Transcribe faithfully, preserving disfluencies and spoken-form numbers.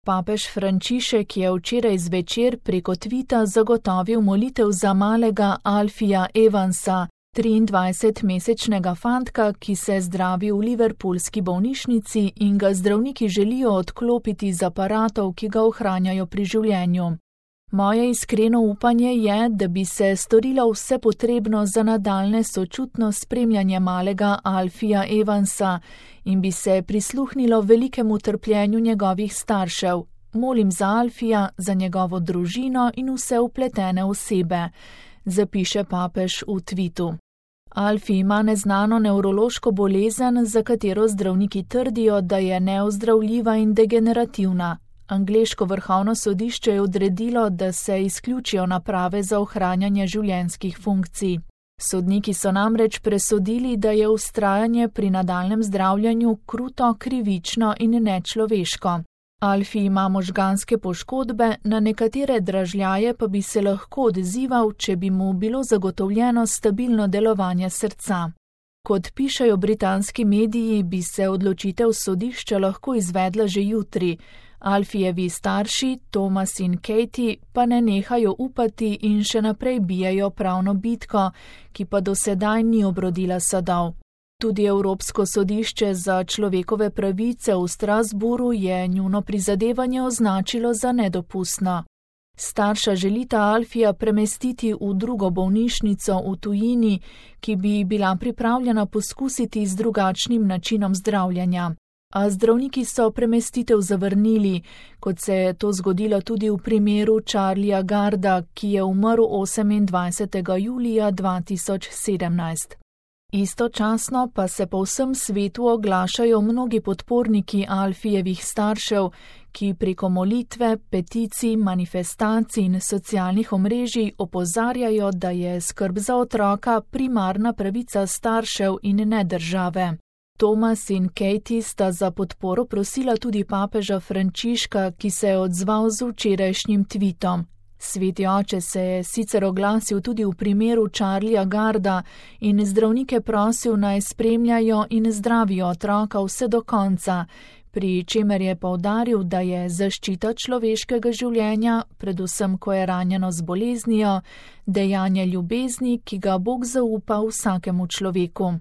Papež Frančišek je včeraj zvečer preko tvita zagotovil molitev za malega Alfija Evansa, triindvajsetmesečnega fantka, ki se zdravi v liverpoolski bolnišnici in ga zdravniki želijo odklopiti z aparatov, ki ga ohranjajo pri življenju. Moje iskreno upanje je, da bi se storilo vse potrebno za nadaljnje sočutno spremljanje malega Alfija Evansa in bi se prisluhnilo velikemu trpljenju njegovih staršev. Molim za Alfija, za njegovo družino in vse vpletene osebe, zapiše papež v tvitu. Alfi ima neznano nevrološko bolezen, za katero zdravniki trdijo, da je neozdravljiva in degenerativna. Angleško vrhovno sodišče je odredilo, da se izključijo naprave za ohranjanje življenjskih funkcij. Sodniki so namreč presodili, da je vztrajanje pri nadaljnjem zdravljenju kruto, krivično in nečloveško. Alfi ima možganske poškodbe, na nekatere dražljaje pa bi se lahko odzival, če bi mu bilo zagotovljeno stabilno delovanje srca. Kot pišejo britanski mediji, bi se odločitev sodišča lahko izvedla že jutri. Alfijevi starši, Thomas in Katie, pa ne nehajo upati in še naprej bijajo pravno bitko, ki pa do sedaj ni obrodila sadov. Tudi Evropsko sodišče za človekove pravice v Strasbourgu je njuno prizadevanje označilo za nedopustno. Starša želita Alfija premestiti v drugo bolnišnico v tujini, ki bi bila pripravljena poskusiti z drugačnim načinom zdravljenja. A zdravniki so premestitev zavrnili, kot se je to zgodilo tudi v primeru Charlieja Garda, ki je umrl osemindvajsetega julija dva tisoč sedemnajst. Istočasno pa se po vsem svetu oglašajo mnogi podporniki Alfijevih staršev, ki preko molitve, peticij, manifestacij in socialnih omrežij opozarjajo, da je skrb za otroka primarna pravica staršev in ne države. Thomas in Katie sta za podporo prosila tudi papeža Frančiška, ki se je odzval z včerajšnjim tvitom. Sveti oče se je sicer oglasil tudi v primeru Charlieja Garda in zdravnike prosil, naj spremljajo in zdravijo otroka vse do konca, pri čemer je poudaril, da je zaščita človeškega življenja, predvsem ko je ranjeno z boleznijo, dejanje ljubezni, ki ga Bog zaupa vsakemu človeku.